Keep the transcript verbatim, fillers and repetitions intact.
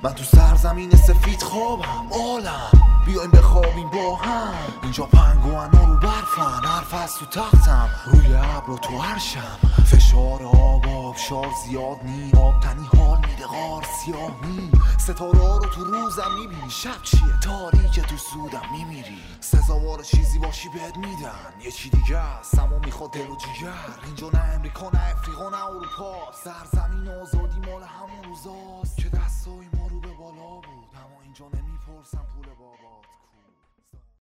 من تو سرزمین سفید خوابم عالم، بیایم بخوابیم با هم. اینجا پنگوانا رو برفن، حرف از تو تختم، روی ابر و تو عرشم. فشار آب آبشار زیاد نی، آب تنی حال میده غار سیاه نی. ستاره ها رو تو روزم میبینی، شب چیه تاریکه تو سودم میمیری. سزاوار چیزی باشی بهت میدن یه چی دیگه است، سما میخواد دل و جیگر. اینجا نه امریکا نه افریقا نه اروپا، سرزمین آزادی مال همون روزاست که دستای ما رو به بالا بود. اما اینجا نمیپرسم